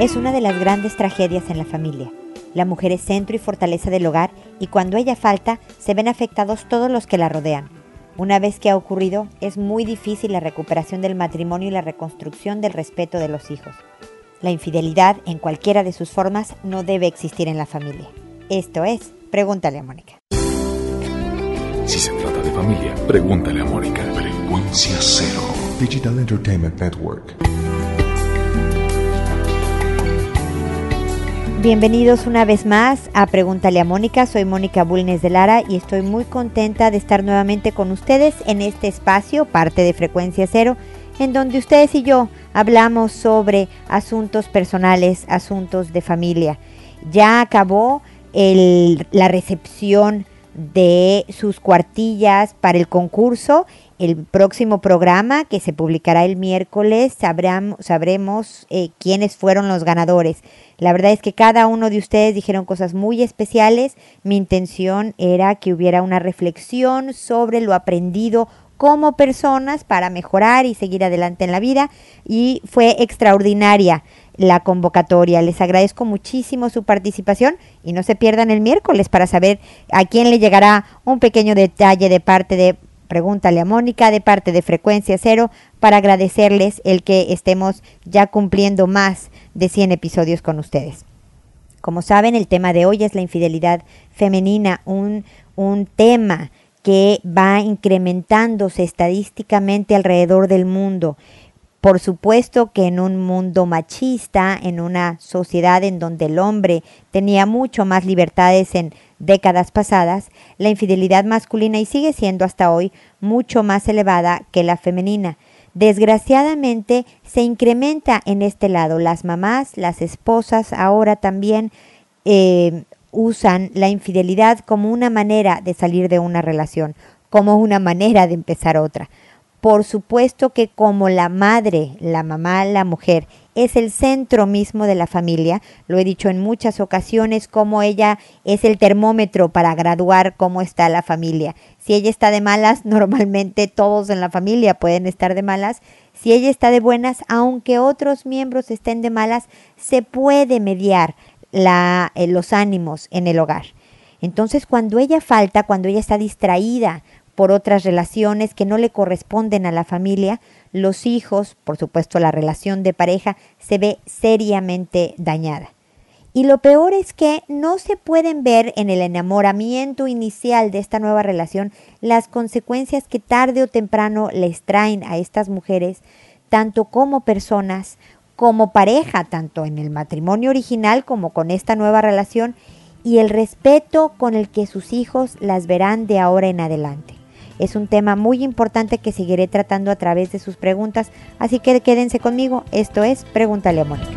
Es una de las grandes tragedias en la familia. La mujer es centro y fortaleza del hogar y cuando ella falta, se ven afectados todos los que la rodean. Una vez que ha ocurrido, es muy difícil la recuperación del matrimonio y la reconstrucción del respeto de los hijos. La infidelidad, en cualquiera de sus formas, no debe existir en la familia. Esto es, Pregúntale a Mónica. Si se trata de familia, pregúntale a Mónica. Frecuencia Cero. Digital Entertainment Network. Bienvenidos una vez más a Pregúntale a Mónica. Soy Mónica Bulnes de Lara y estoy muy contenta de estar nuevamente con ustedes en este espacio, parte de Frecuencia Cero, en donde ustedes y yo hablamos sobre asuntos personales, asuntos de familia. Ya acabó la recepción de sus cuartillas para el concurso. El próximo programa, que se publicará el miércoles, sabremos quiénes fueron los ganadores. La verdad es que cada uno de ustedes dijeron cosas muy especiales. Mi intención era que hubiera una reflexión sobre lo aprendido como personas para mejorar y seguir adelante en la vida, y fue extraordinaria la convocatoria. Les agradezco muchísimo su participación y no se pierdan el miércoles para saber a quién le llegará un pequeño detalle de parte de Pregúntale a Mónica, de parte de Frecuencia Cero, para agradecerles el que estemos ya cumpliendo más de 100 episodios con ustedes. Como saben, el tema de hoy es la infidelidad femenina, un tema que va incrementándose estadísticamente alrededor del mundo. Por supuesto que en un mundo machista, en una sociedad en donde el hombre tenía mucho más libertades en décadas pasadas, la infidelidad masculina, y sigue siendo hasta hoy, mucho más elevada que la femenina. Desgraciadamente se incrementa en este lado. Las mamás, las esposas ahora también usan la infidelidad como una manera de salir de una relación, como una manera de empezar otra. Por supuesto que como la madre, la mamá, la mujer es el centro mismo de la familia, lo he dicho en muchas ocasiones, como ella es el termómetro para graduar cómo está la familia. Si ella está de malas, normalmente todos en la familia pueden estar de malas. Si ella está de buenas, aunque otros miembros estén de malas, se puede mediar los ánimos en el hogar. Entonces, cuando ella falta, cuando ella está distraída por otras relaciones que no le corresponden a la familia, los hijos, por supuesto la relación de pareja, se ve seriamente dañada. Y lo peor es que no se pueden ver en el enamoramiento inicial de esta nueva relación las consecuencias que tarde o temprano les traen a estas mujeres, tanto como personas, como pareja, tanto en el matrimonio original como con esta nueva relación, y el respeto con el que sus hijos las verán de ahora en adelante. Es un tema muy importante que seguiré tratando a través de sus preguntas, así que quédense conmigo. Esto es Pregúntale a Mónica.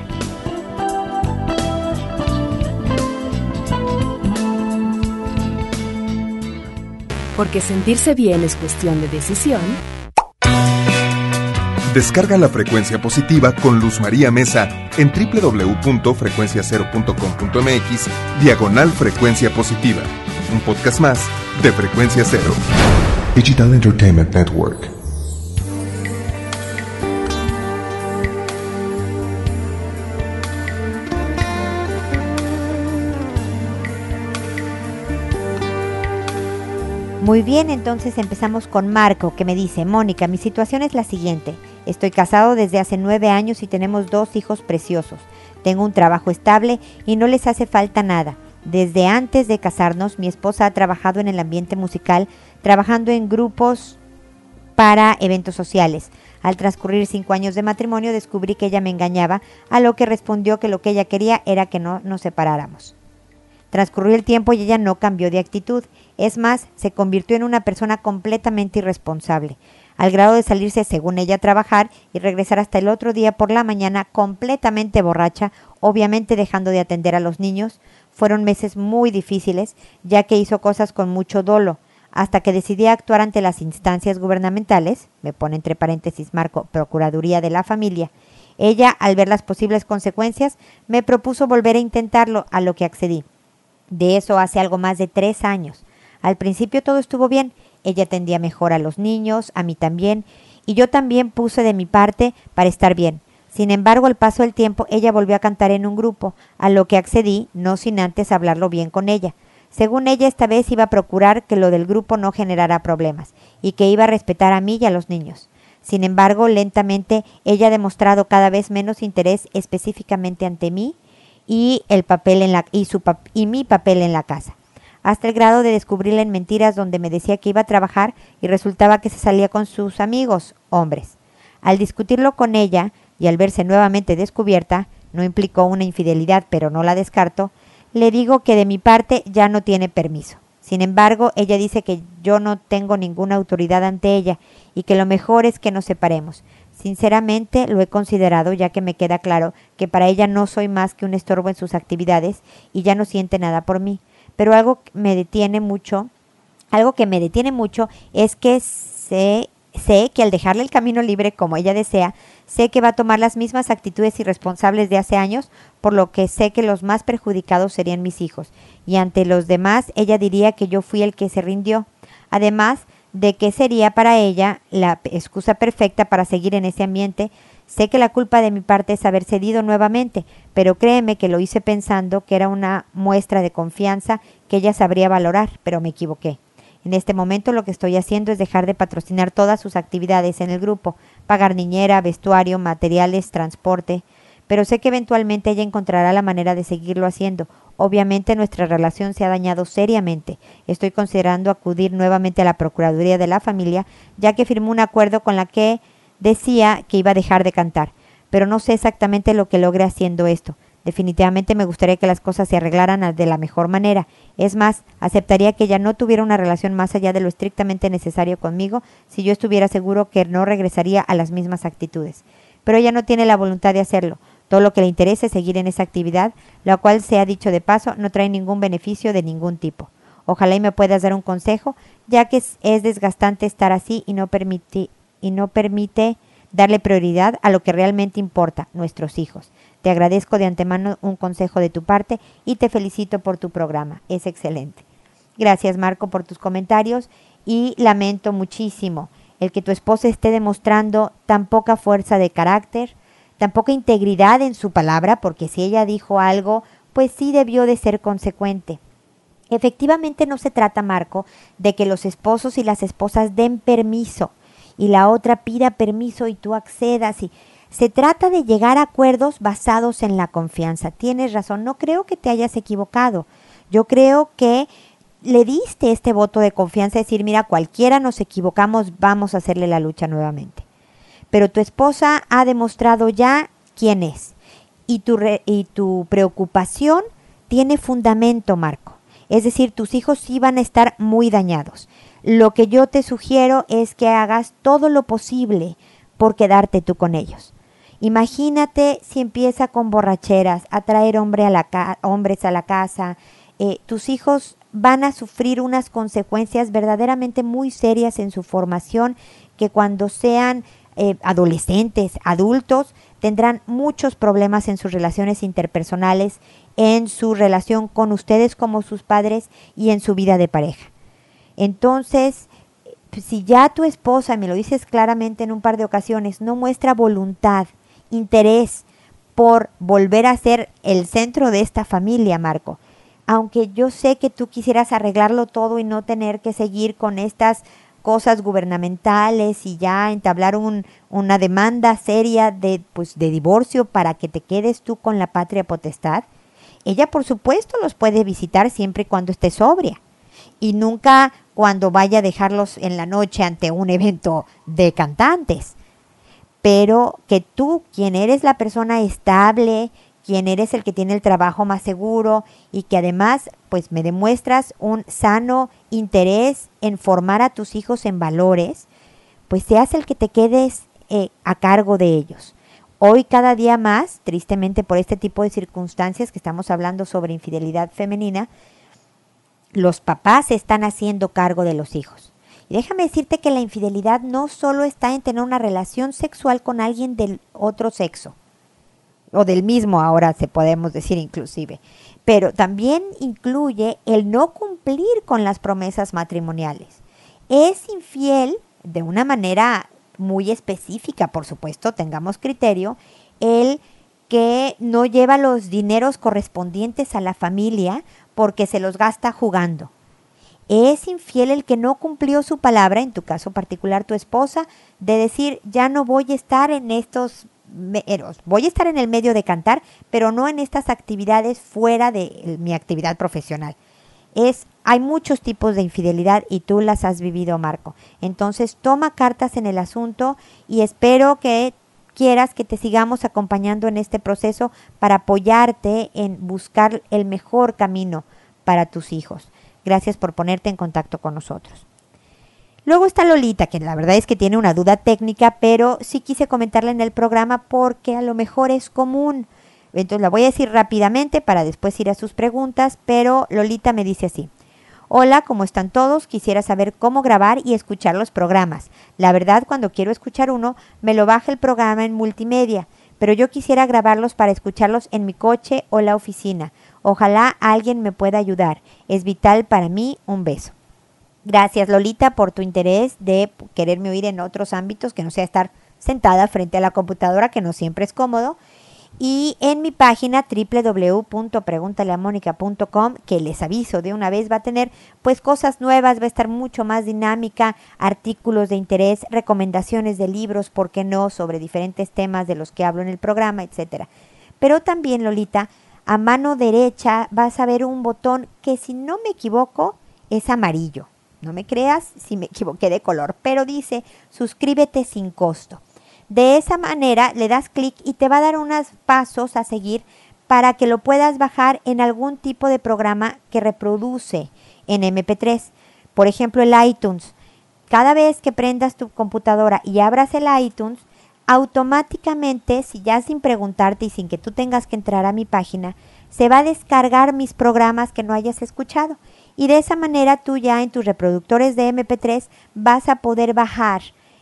Porque sentirse bien es cuestión de decisión. Descarga la Frecuencia Positiva con Luz María Mesa en www.frecuenciacero.com.mx/Frecuencia Positiva. Un podcast más de Frecuencia Cero. Digital Entertainment Network. Muy bien, entonces empezamos con Marco, que me dice: Mónica, mi situación es la siguiente. Estoy casado desde hace 9 años y tenemos 2 hijos preciosos. Tengo un trabajo estable y no les hace falta nada. Desde antes de casarnos, mi esposa ha trabajado en el ambiente musical, trabajando en grupos para eventos sociales. Al transcurrir 5 años de matrimonio, descubrí que ella me engañaba, a lo que respondió que lo que ella quería era que no nos separáramos. Transcurrió el tiempo y ella no cambió de actitud. Es más, se convirtió en una persona completamente irresponsable, al grado de salirse, según ella, a trabajar y regresar hasta el otro día por la mañana completamente borracha, obviamente dejando de atender a los niños. Fueron meses muy difíciles, ya que hizo cosas con mucho dolo, hasta que decidí actuar ante las instancias gubernamentales, me pone entre paréntesis Marco, Procuraduría de la Familia. Ella, al ver las posibles consecuencias, me propuso volver a intentarlo, a lo que accedí. De eso hace algo más de 3 años. Al principio todo estuvo bien, ella atendía mejor a los niños, a mí también, y yo también puse de mi parte para estar bien. Sin embargo, al paso del tiempo, ella volvió a cantar en un grupo, a lo que accedí, no sin antes hablarlo bien con ella. Según ella, esta vez iba a procurar que lo del grupo no generara problemas, y que iba a respetar a mí y a los niños. Sin embargo, lentamente, ella ha demostrado cada vez menos interés específicamente ante mí y mi papel en la casa, hasta el grado de descubrirla en mentiras donde me decía que iba a trabajar y resultaba que se salía con sus amigos, hombres. Al discutirlo con ella y al verse nuevamente descubierta, no implicó una infidelidad, pero no la descarto, le digo que de mi parte ya no tiene permiso. Sin embargo, ella dice que yo no tengo ninguna autoridad ante ella y que lo mejor es que nos separemos. Sinceramente lo he considerado, ya que me queda claro que para ella no soy más que un estorbo en sus actividades y ya no siente nada por mí. Pero algo que me detiene mucho es que sé que al dejarle el camino libre como ella desea, sé que va a tomar las mismas actitudes irresponsables de hace años, por lo que sé que los más perjudicados serían mis hijos, y ante los demás ella diría que yo fui el que se rindió. Además de que sería para ella la excusa perfecta para seguir en ese ambiente. Sé que la culpa de mi parte es haber cedido nuevamente, pero créeme que lo hice pensando que era una muestra de confianza que ella sabría valorar, pero me equivoqué. En este momento lo que estoy haciendo es dejar de patrocinar todas sus actividades en el grupo, pagar niñera, vestuario, materiales, transporte, pero sé que eventualmente ella encontrará la manera de seguirlo haciendo. Obviamente nuestra relación se ha dañado seriamente. Estoy considerando acudir nuevamente a la Procuraduría de la Familia, ya que firmó un acuerdo con la que decía que iba a dejar de cantar, pero no sé exactamente lo que logre haciendo esto. Definitivamente me gustaría que las cosas se arreglaran de la mejor manera. Es más, aceptaría que ella no tuviera una relación más allá de lo estrictamente necesario conmigo si yo estuviera seguro que no regresaría a las mismas actitudes. Pero ella no tiene la voluntad de hacerlo. Todo lo que le interesa es seguir en esa actividad, la cual, se ha dicho de paso, no trae ningún beneficio de ningún tipo. Ojalá y me puedas dar un consejo, ya que es desgastante estar así y no permite darle prioridad a lo que realmente importa, nuestros hijos. Te agradezco de antemano un consejo de tu parte y te felicito por tu programa. Es excelente. Gracias, Marco, por tus comentarios y lamento muchísimo el que tu esposa esté demostrando tan poca fuerza de carácter, tan poca integridad en su palabra, porque si ella dijo algo, pues sí debió de ser consecuente. Efectivamente no se trata, Marco, de que los esposos y las esposas den permiso y la otra pida permiso y tú accedas. Y se trata de llegar a acuerdos basados en la confianza. Tienes razón, no creo que te hayas equivocado. Yo creo que le diste este voto de confianza, decir, mira, cualquiera nos equivocamos, vamos a hacerle la lucha nuevamente. Pero tu esposa ha demostrado ya quién es. Y tu preocupación tiene fundamento, Marco. Es decir, tus hijos sí van a estar muy dañados. Lo que yo te sugiero es que hagas todo lo posible por quedarte tú con ellos. Imagínate si empieza con borracheras, a traer hombres a la casa. Tus hijos van a sufrir unas consecuencias verdaderamente muy serias en su formación, que cuando sean adolescentes, adultos, tendrán muchos problemas en sus relaciones interpersonales, en su relación con ustedes como sus padres y en su vida de pareja. Entonces, si ya tu esposa, me lo dices claramente en un par de ocasiones, no muestra voluntad, interés por volver a ser el centro de esta familia, Marco, aunque yo sé que tú quisieras arreglarlo todo y no tener que seguir con estas cosas gubernamentales y ya entablar una demanda seria de divorcio para que te quedes tú con la patria potestad, ella por supuesto los puede visitar siempre y cuando esté sobria y nunca cuando vaya a dejarlos en la noche ante un evento de cantantes. Pero que tú, quien eres la persona estable, quien eres el que tiene el trabajo más seguro y que además pues me demuestras un sano interés en formar a tus hijos en valores, pues seas el que te quedes a cargo de ellos. Hoy cada día más, tristemente por este tipo de circunstancias que estamos hablando sobre infidelidad femenina, los papás se están haciendo cargo de los hijos. Y déjame decirte que la infidelidad no solo está en tener una relación sexual con alguien del otro sexo, o del mismo ahora se podemos decir inclusive, pero también incluye el no cumplir con las promesas matrimoniales. Es infiel de una manera muy específica, por supuesto, tengamos criterio, el que no lleva los dineros correspondientes a la familia porque se los gasta jugando. Es infiel el que no cumplió su palabra, en tu caso particular tu esposa, de decir, ya no voy a estar en voy a estar en el medio de cantar, pero no en estas actividades fuera de mi actividad profesional. Hay muchos tipos de infidelidad y tú las has vivido, Marco. Entonces toma cartas en el asunto y espero que quieras que te sigamos acompañando en este proceso para apoyarte en buscar el mejor camino para tus hijos. Gracias por ponerte en contacto con nosotros. Luego está Lolita, que la verdad es que tiene una duda técnica, pero sí quise comentarla en el programa porque a lo mejor es común. Entonces la voy a decir rápidamente para después ir a sus preguntas, pero Lolita me dice así. Hola, ¿cómo están todos? Quisiera saber cómo grabar y escuchar los programas. La verdad, cuando quiero escuchar uno, me lo baja el programa en multimedia, pero yo quisiera grabarlos para escucharlos en mi coche o la oficina. Ojalá alguien me pueda ayudar. Es vital para mí. Un beso. Gracias, Lolita, por tu interés de quererme oír en otros ámbitos, que no sea estar sentada frente a la computadora, que no siempre es cómodo. Y en mi página www.preguntaleamónica.com, que les aviso de una vez, va a tener pues cosas nuevas, va a estar mucho más dinámica, artículos de interés, recomendaciones de libros, ¿por qué no?, sobre diferentes temas de los que hablo en el programa, etcétera. Pero también, Lolita, a mano derecha vas a ver un botón que, si no me equivoco, es amarillo. No me creas si me equivoqué de color, pero dice suscríbete sin costo. De esa manera le das clic y te va a dar unos pasos a seguir para que lo puedas bajar en algún tipo de programa que reproduce en MP3. Por ejemplo, el iTunes. Cada vez que prendas tu computadora y abras el iTunes, automáticamente, si ya sin preguntarte y sin que tú tengas que entrar a mi página, se va a descargar mis programas que no hayas escuchado. Y de esa manera tú ya en tus reproductores de MP3 vas a poder bajar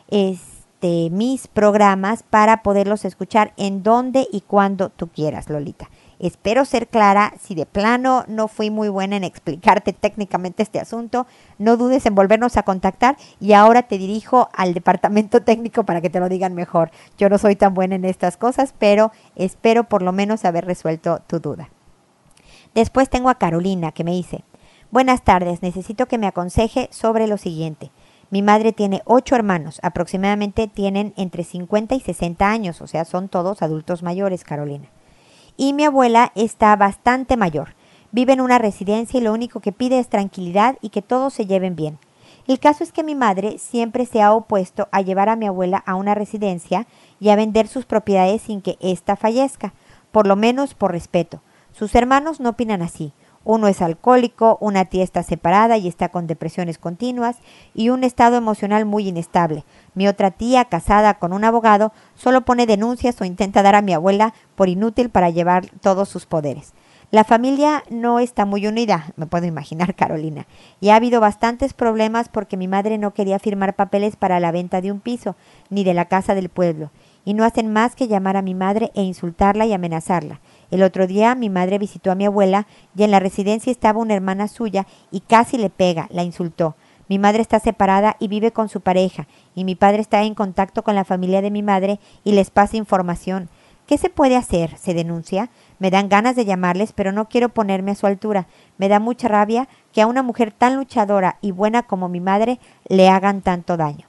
mis programas para poderlos escuchar en donde y cuando tú quieras, Lolita. Espero ser clara. Si de plano no fui muy buena en explicarte técnicamente este asunto, no dudes en volvernos a contactar y ahora te dirijo al departamento técnico para que te lo digan mejor. Yo no soy tan buena en estas cosas, pero espero por lo menos haber resuelto tu duda. Después tengo a Carolina, que me dice: buenas tardes, necesito que me aconseje sobre lo siguiente. Mi madre tiene 8 hermanos, aproximadamente tienen entre 50 y 60 años, o sea, son todos adultos mayores, Carolina. Y mi abuela está bastante mayor, vive en una residencia y lo único que pide es tranquilidad y que todos se lleven bien. El caso es que mi madre siempre se ha opuesto a llevar a mi abuela a una residencia y a vender sus propiedades sin que ésta fallezca, por lo menos por respeto. Sus hermanos no opinan así. Uno es alcohólico, una tía está separada y está con depresiones continuas y un estado emocional muy inestable. Mi otra tía, casada con un abogado, solo pone denuncias o intenta dar a mi abuela por inútil para llevar todos sus poderes. La familia no está muy unida, me puedo imaginar, Carolina, y ha habido bastantes problemas porque mi madre no quería firmar papeles para la venta de un piso, ni de la casa del pueblo, y no hacen más que llamar a mi madre e insultarla y amenazarla. El otro día mi madre visitó a mi abuela y en la residencia estaba una hermana suya y casi le pega, la insultó. Mi madre está separada y vive con su pareja y mi padre está en contacto con la familia de mi madre y les pasa información. ¿Qué se puede hacer? ¿Se denuncia? Me dan ganas de llamarles, pero no quiero ponerme a su altura. Me da mucha rabia que a una mujer tan luchadora y buena como mi madre le hagan tanto daño.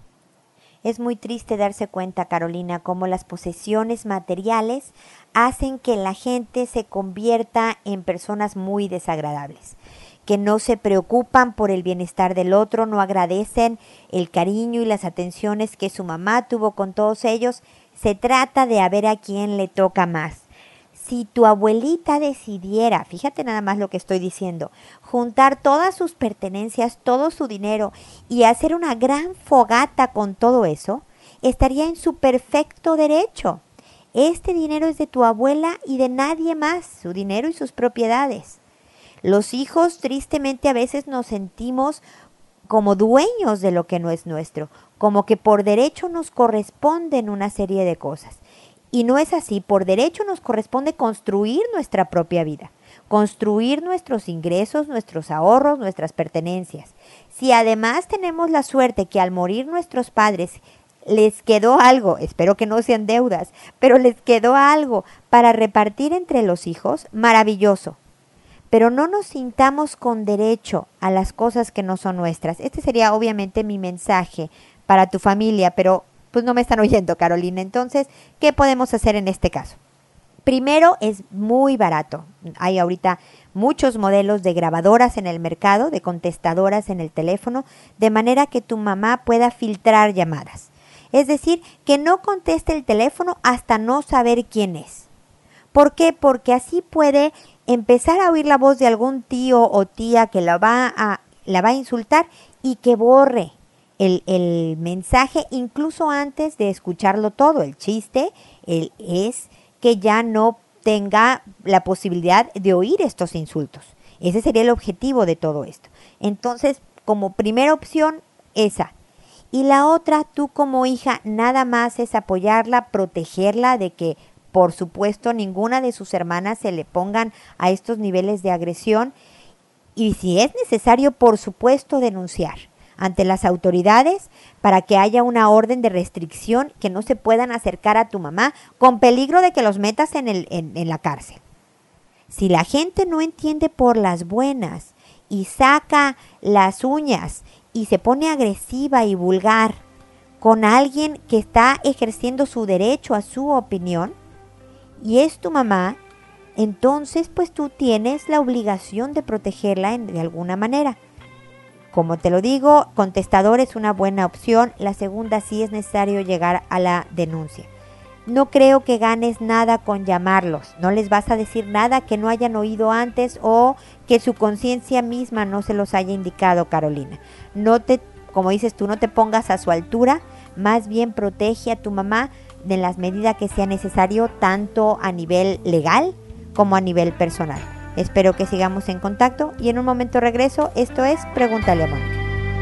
Es muy triste darse cuenta, Carolina, cómo las posesiones materiales hacen que la gente se convierta en personas muy desagradables, que no se preocupan por el bienestar del otro, no agradecen el cariño y las atenciones que su mamá tuvo con todos ellos. Se trata de a ver a quién le toca más. Si tu abuelita decidiera, fíjate nada más lo que estoy diciendo, juntar todas sus pertenencias, todo su dinero y hacer una gran fogata con todo eso, estaría en su perfecto derecho. Este dinero es de tu abuela y de nadie más, su dinero y sus propiedades. Los hijos, tristemente, a veces nos sentimos como dueños de lo que no es nuestro, como que por derecho nos corresponden una serie de cosas. Y no es así. Por derecho nos corresponde construir nuestra propia vida, construir nuestros ingresos, nuestros ahorros, nuestras pertenencias. Si además tenemos la suerte que al morir nuestros padres les quedó algo, espero que no sean deudas, pero les quedó algo para repartir entre los hijos, maravilloso. Pero no nos sintamos con derecho a las cosas que no son nuestras. Este sería obviamente mi mensaje para tu familia, pero pues no me están oyendo, Carolina. Entonces, ¿qué podemos hacer en este caso? Primero, es muy barato. Hay ahorita muchos modelos de grabadoras en el mercado, de contestadoras en el teléfono, de manera que tu mamá pueda filtrar llamadas. Es decir, que no conteste el teléfono hasta no saber quién es. ¿Por qué? Porque así puede empezar a oír la voz de algún tío o tía que la va a insultar y que borre el mensaje incluso antes de escucharlo todo. El chiste es que ya no tenga la posibilidad de oír estos insultos. Ese sería el objetivo de todo esto. Entonces, como primera opción, esa. Y la otra, tú como hija, nada más es apoyarla, protegerla de que, por supuesto, ninguna de sus hermanas se le pongan a estos niveles de agresión. Y si es necesario, por supuesto, denunciar ante las autoridades para que haya una orden de restricción, que no se puedan acercar a tu mamá con peligro de que los metas en la cárcel. Si la gente no entiende por las buenas y saca las uñas y se pone agresiva y vulgar con alguien que está ejerciendo su derecho a su opinión y es tu mamá, entonces pues tú tienes la obligación de protegerla de alguna manera. Como te lo digo, contestador es una buena opción. La segunda, sí es necesario llegar a la denuncia. No creo que ganes nada con llamarlos. No les vas a decir nada que no hayan oído antes o que su conciencia misma no se los haya indicado, Carolina. Como dices tú, no te pongas a su altura. Más bien protege a tu mamá en las medidas que sea necesario, tanto a nivel legal como a nivel personal. Espero que sigamos en contacto y en un momento regreso. Esto es Pregúntale a Mónica.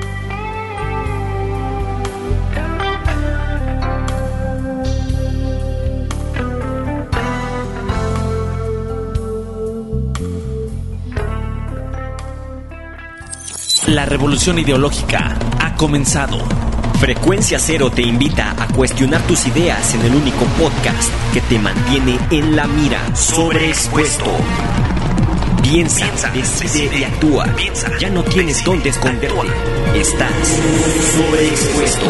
La revolución ideológica ha comenzado. Frecuencia Cero te invita a cuestionar tus ideas en el único podcast que te mantiene en la mira. Sobreexpuesto. Piensa, decide y actúa. Ya no tienes dónde esconderte. Estás sobreexpuesto.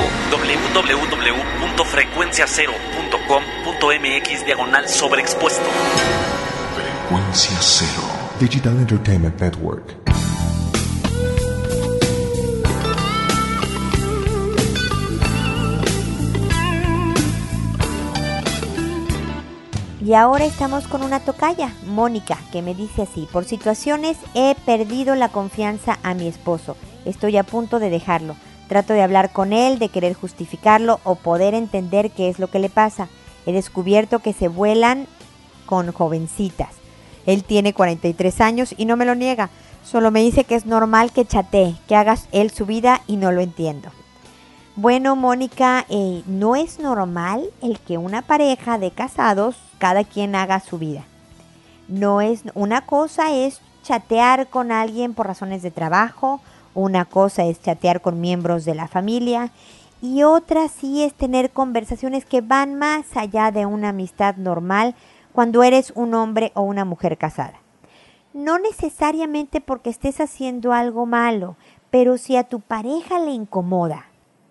www.frecuenciacero.com.mx/sobreexpuesto. Frecuencia Cero. Digital Entertainment Network. Y ahora estamos con una tocaya, Mónica, que me dice así: por situaciones he perdido la confianza a mi esposo. Estoy a punto de dejarlo. Trato de hablar con él, de querer justificarlo o poder entender qué es lo que le pasa. He descubierto que se vuelan con jovencitas. Él tiene 43 años y no me lo niega. Solo me dice que es normal que chatee, que haga él su vida y no lo entiendo. Bueno, Mónica, no es normal el que una pareja de casados cada quien haga su vida. Una cosa es chatear con alguien por razones de trabajo, una cosa es chatear con miembros de la familia y otra sí es tener conversaciones que van más allá de una amistad normal cuando eres un hombre o una mujer casada. No necesariamente porque estés haciendo algo malo, pero si a tu pareja le incomoda,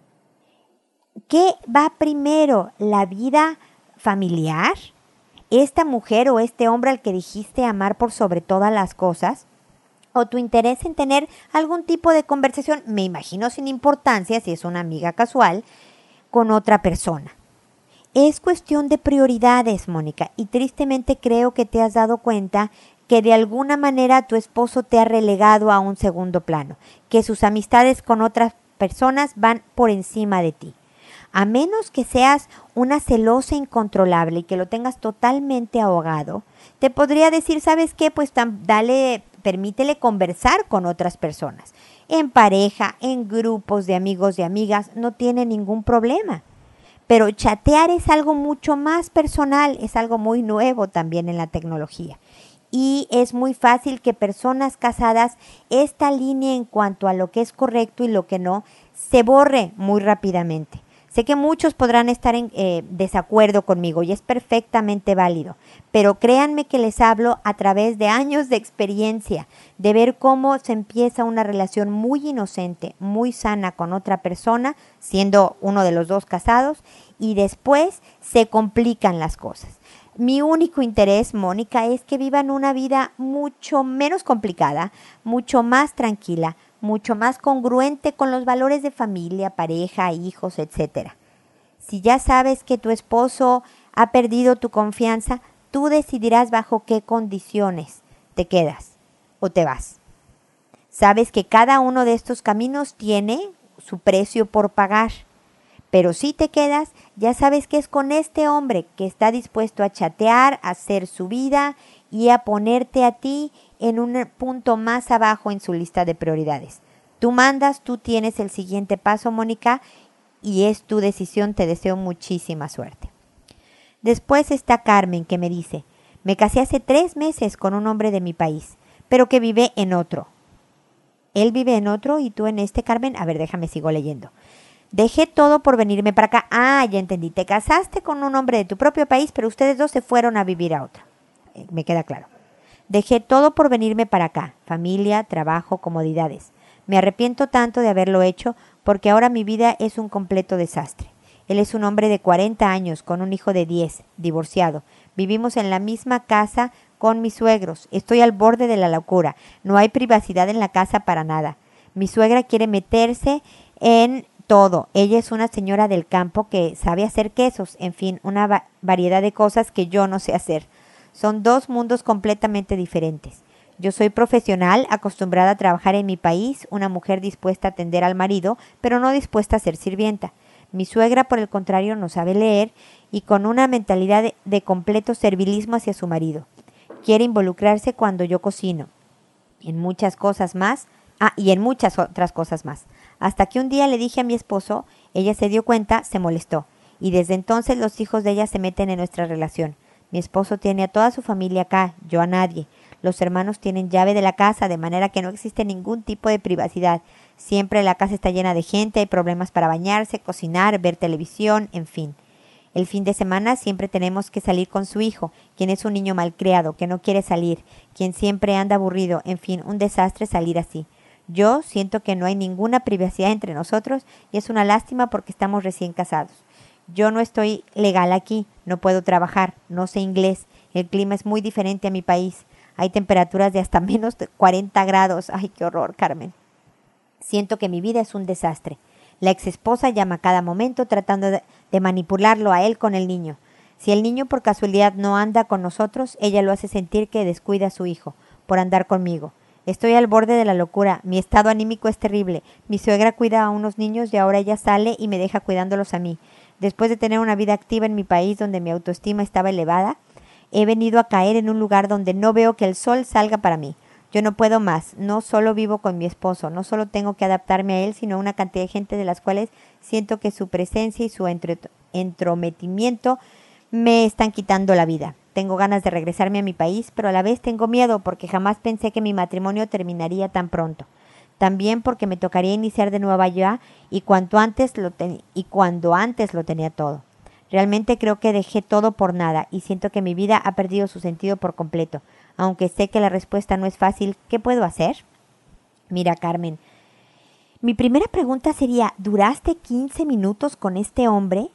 ¿qué va primero? ¿La vida familiar? ¿Esta mujer o este hombre al que dijiste amar por sobre todas las cosas? ¿O tu interés en tener algún tipo de conversación, me imagino sin importancia si es una amiga casual, con otra persona? Es cuestión de prioridades, Mónica, y tristemente creo que te has dado cuenta que de alguna manera tu esposo te ha relegado a un segundo plano, que sus amistades con otras personas van por encima de ti. A menos que seas una celosa incontrolable y que lo tengas totalmente ahogado, te podría decir, ¿sabes qué? Pues permítele conversar con otras personas. En pareja, en grupos de amigos y amigas, no tiene ningún problema. Pero chatear es algo mucho más personal, es algo muy nuevo también en la tecnología. Y es muy fácil que personas casadas, esta línea en cuanto a lo que es correcto y lo que no, se borre muy rápidamente. Sé que muchos podrán estar en desacuerdo conmigo y es perfectamente válido, pero créanme que les hablo a través de años de experiencia, de ver cómo se empieza una relación muy inocente, muy sana con otra persona, siendo uno de los dos casados, y después se complican las cosas. Mi único interés, Mónica, es que vivan una vida mucho menos complicada, mucho más tranquila, mucho más congruente con los valores de familia, pareja, hijos, etc. Si ya sabes que tu esposo ha perdido tu confianza, tú decidirás bajo qué condiciones te quedas o te vas. Sabes que cada uno de estos caminos tiene su precio por pagar, pero si te quedas, ya sabes que es con este hombre que está dispuesto a chatear, a hacer su vida y a ponerte a ti en un punto más abajo en su lista de prioridades. Tú mandas, tú tienes el siguiente paso, Mónica, y es tu decisión. Te deseo muchísima suerte. Después está Carmen, que me dice: me casé hace 3 meses con un hombre de mi país, pero que vive en otro. Él vive en otro y tú en este, Carmen. A ver, déjame, sigo leyendo. Dejé todo por venirme para acá. Ah, ya entendí. Te casaste con un hombre de tu propio país, pero ustedes dos se fueron a vivir a otro. Me queda claro. Dejé todo por venirme para acá. Familia, trabajo, comodidades. Me arrepiento tanto de haberlo hecho porque ahora mi vida es un completo desastre. Él es un hombre de 40 años con un hijo de 10, divorciado. Vivimos en la misma casa con mis suegros. Estoy al borde de la locura. No hay privacidad en la casa para nada. Mi suegra quiere meterse en todo. Ella es una señora del campo que sabe hacer quesos. En fin, una variedad de cosas que yo no sé hacer. Son 2 mundos completamente diferentes. Yo soy profesional, acostumbrada a trabajar en mi país, una mujer dispuesta a atender al marido, pero no dispuesta a ser sirvienta. Mi suegra, por el contrario, no sabe leer y con una mentalidad de completo servilismo hacia su marido. Quiere involucrarse cuando yo cocino. En muchas cosas más. Y en muchas otras cosas más. Hasta que un día le dije a mi esposo, ella se dio cuenta, se molestó. Y desde entonces los hijos de ella se meten en nuestra relación. Mi esposo tiene a toda su familia acá, yo a nadie. Los hermanos tienen llave de la casa, de manera que no existe ningún tipo de privacidad. Siempre la casa está llena de gente, hay problemas para bañarse, cocinar, ver televisión, en fin. El fin de semana siempre tenemos que salir con su hijo, quien es un niño malcriado, que no quiere salir, quien siempre anda aburrido, en fin, un desastre salir así. Yo siento que no hay ninguna privacidad entre nosotros y es una lástima porque estamos recién casados. Yo no estoy legal aquí, no puedo trabajar, no sé inglés, el clima es muy diferente a mi país. Hay temperaturas de hasta menos de 40 grados. Ay, qué horror, Carmen. Siento que mi vida es un desastre. La exesposa llama a cada momento tratando de manipularlo a él con el niño. Si el niño por casualidad no anda con nosotros, ella lo hace sentir que descuida a su hijo por andar conmigo. Estoy al borde de la locura. Mi estado anímico es terrible. Mi suegra cuida a unos niños y ahora ella sale y me deja cuidándolos a mí. Después de tener una vida activa en mi país donde mi autoestima estaba elevada, he venido a caer en un lugar donde no veo que el sol salga para mí. Yo no puedo más. No solo vivo con mi esposo, no solo tengo que adaptarme a él, sino a una cantidad de gente de las cuales siento que su presencia y su entrometimiento me están quitando la vida. Tengo ganas de regresarme a mi país, pero a la vez tengo miedo porque jamás pensé que mi matrimonio terminaría tan pronto. También porque me tocaría iniciar de nuevo allá y cuando antes lo tenía todo. Realmente creo que dejé todo por nada y siento que mi vida ha perdido su sentido por completo. Aunque sé que la respuesta no es fácil, ¿qué puedo hacer? Mira, Carmen, mi primera pregunta sería, ¿duraste 15 minutos con este hombre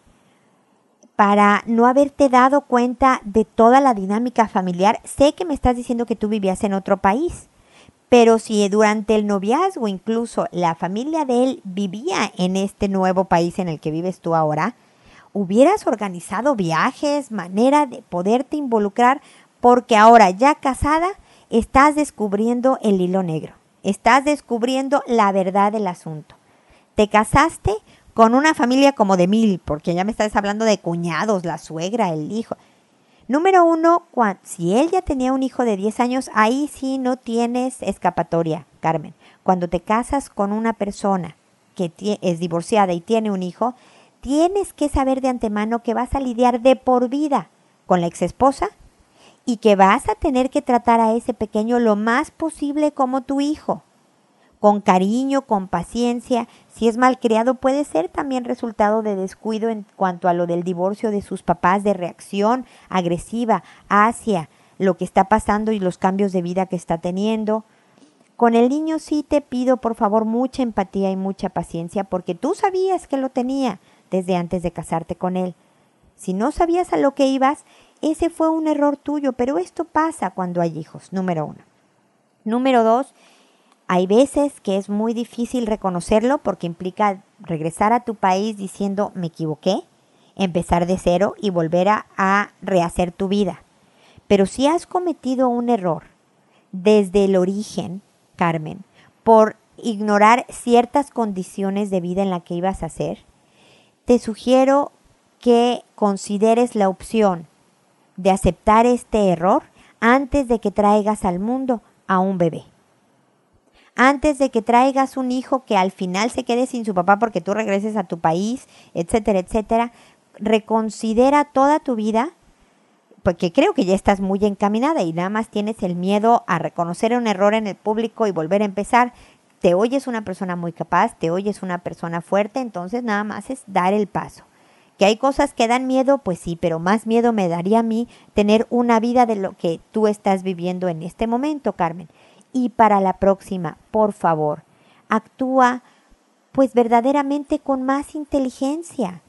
para no haberte dado cuenta de toda la dinámica familiar? Sé que me estás diciendo que tú vivías en otro país, pero si durante el noviazgo incluso la familia de él vivía en este nuevo país en el que vives tú ahora, hubieras organizado viajes, manera de poderte involucrar, porque ahora ya casada estás descubriendo el hilo negro, estás descubriendo la verdad del asunto. Te casaste con una familia como de 1000, porque ya me estás hablando de cuñados, la suegra, el hijo. Número 1, si él ya tenía un hijo de 10 años, ahí sí no tienes escapatoria, Carmen. Cuando te casas con una persona que es divorciada y tiene un hijo, tienes que saber de antemano que vas a lidiar de por vida con la exesposa y que vas a tener que tratar a ese pequeño lo más posible como tu hijo. con cariño, con paciencia. Si es malcriado, puede ser también resultado de descuido en cuanto a lo del divorcio de sus papás, de reacción agresiva hacia lo que está pasando y los cambios de vida que está teniendo. Con el niño sí te pido, por favor, mucha empatía y mucha paciencia, porque tú sabías que lo tenía desde antes de casarte con él. Si no sabías a lo que ibas, ese fue un error tuyo, pero esto pasa cuando hay hijos, número 1. Número 2, hay veces que es muy difícil reconocerlo porque implica regresar a tu país diciendo me equivoqué, empezar de cero y volver a rehacer tu vida. Pero si has cometido un error desde el origen, Carmen, por ignorar ciertas condiciones de vida en la que ibas a hacer, te sugiero que consideres la opción de aceptar este error antes de que traigas al mundo a un bebé. Antes de que traigas un hijo que al final se quede sin su papá porque tú regreses a tu país, etcétera, etcétera, reconsidera toda tu vida, porque creo que ya estás muy encaminada y nada más tienes el miedo a reconocer un error en el público y volver a empezar. Te oyes una persona muy capaz, te oyes una persona fuerte, entonces nada más es dar el paso. ¿Que hay cosas que dan miedo? Pues sí, pero más miedo me daría a mí tener una vida de lo que tú estás viviendo en este momento, Carmen. Y para la próxima, por favor, actúa pues verdaderamente con más inteligencia.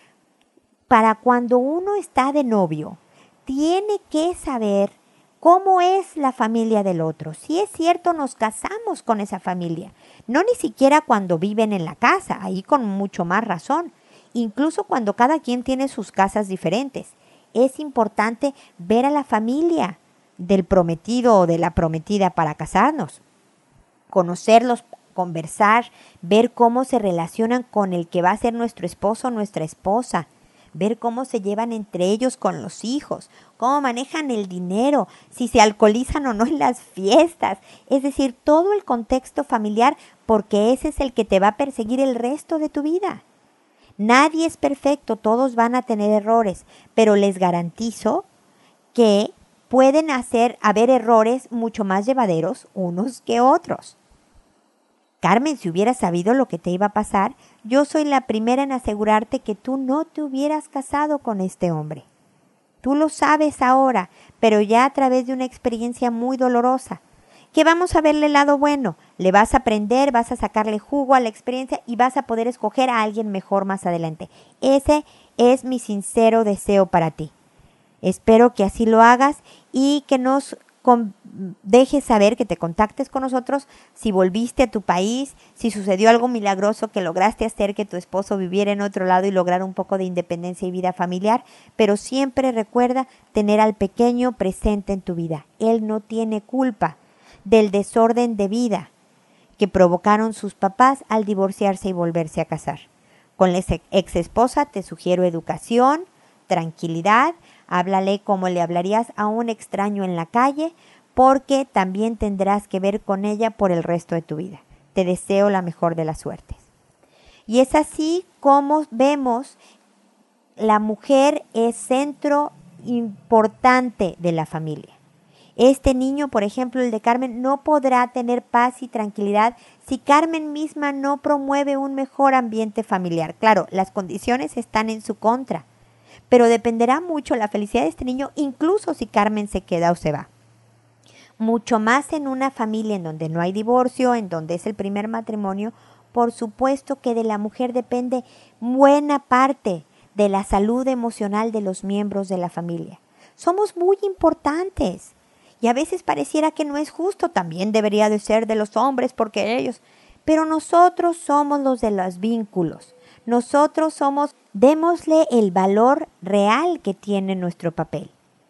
Para cuando uno está de novio, tiene que saber cómo es la familia del otro. Si es cierto, nos casamos con esa familia. No ni siquiera cuando viven en la casa, ahí con mucho más razón. Incluso cuando cada quien tiene sus casas diferentes. Es importante ver a la familia del prometido o de la prometida para casarnos. Conocerlos, conversar, ver cómo se relacionan con el que va a ser nuestro esposo o nuestra esposa. Ver cómo se llevan entre ellos con los hijos, cómo manejan el dinero, si se alcoholizan o no en las fiestas. Es decir, todo el contexto familiar, porque ese es el que te va a perseguir el resto de tu vida. Nadie es perfecto, todos van a tener errores, pero les garantizo que pueden haber errores mucho más llevaderos unos que otros. Carmen, si hubieras sabido lo que te iba a pasar, yo soy la primera en asegurarte que tú no te hubieras casado con este hombre. Tú lo sabes ahora, pero ya a través de una experiencia muy dolorosa. Que vamos a verle el lado bueno. Le vas a aprender, vas a sacarle jugo a la experiencia y vas a poder escoger a alguien mejor más adelante. Ese es mi sincero deseo para ti. Espero que así lo hagas y que nos dejes saber, que te contactes con nosotros si volviste a tu país, si sucedió algo milagroso que lograste hacer que tu esposo viviera en otro lado y lograr un poco de independencia y vida familiar, pero siempre recuerda tener al pequeño presente en tu vida. Él no tiene culpa del desorden de vida que provocaron sus papás al divorciarse y volverse a casar. Con la ex esposa te sugiero educación, tranquilidad. Háblale como le hablarías a un extraño en la calle, porque también tendrás que ver con ella por el resto de tu vida. Te deseo la mejor de las suertes. Y es así como vemos, la mujer es centro importante de la familia. Este niño, por ejemplo, el de Carmen, no podrá tener paz y tranquilidad si Carmen misma no promueve un mejor ambiente familiar. Claro, las condiciones están en su contra, pero dependerá mucho la felicidad de este niño, incluso si Carmen se queda o se va. Mucho más en una familia en donde no hay divorcio, en donde es el primer matrimonio, por supuesto que de la mujer depende buena parte de la salud emocional de los miembros de la familia. Somos muy importantes y a veces pareciera que no es justo, también debería de ser de los hombres porque ellos, pero nosotros somos los de los vínculos. Nosotros somos, démosle el valor real que tiene nuestro papel.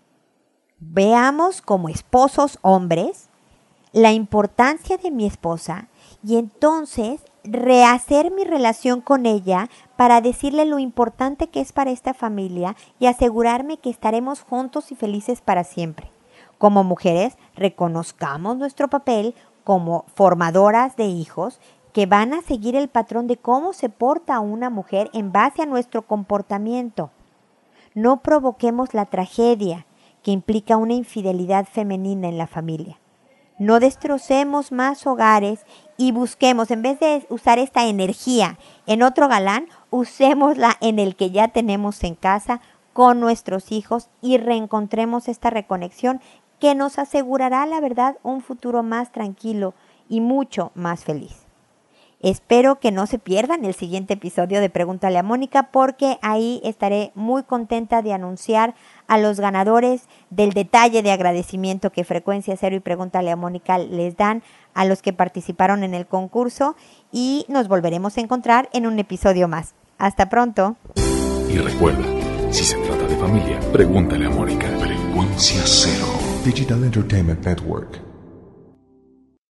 Veamos como esposos hombres la importancia de mi esposa y entonces rehacer mi relación con ella para decirle lo importante que es para esta familia y asegurarme que estaremos juntos y felices para siempre. Como mujeres, reconozcamos nuestro papel como formadoras de hijos que van a seguir el patrón de cómo se porta una mujer en base a nuestro comportamiento. No provoquemos la tragedia que implica una infidelidad femenina en la familia. No destrocemos más hogares y busquemos, en vez de usar esta energía en otro galán, usémosla en el que ya tenemos en casa con nuestros hijos y reencontremos esta reconexión que nos asegurará, la verdad, un futuro más tranquilo y mucho más feliz. Espero que no se pierdan el siguiente episodio de Pregúntale a Mónica, porque ahí estaré muy contenta de anunciar a los ganadores del detalle de agradecimiento que Frecuencia Cero y Pregúntale a Mónica les dan a los que participaron en el concurso, y nos volveremos a encontrar en un episodio más. Hasta pronto. Y recuerda, si se trata de familia, pregúntale a Mónica. Frecuencia Cero. Digital Entertainment Network.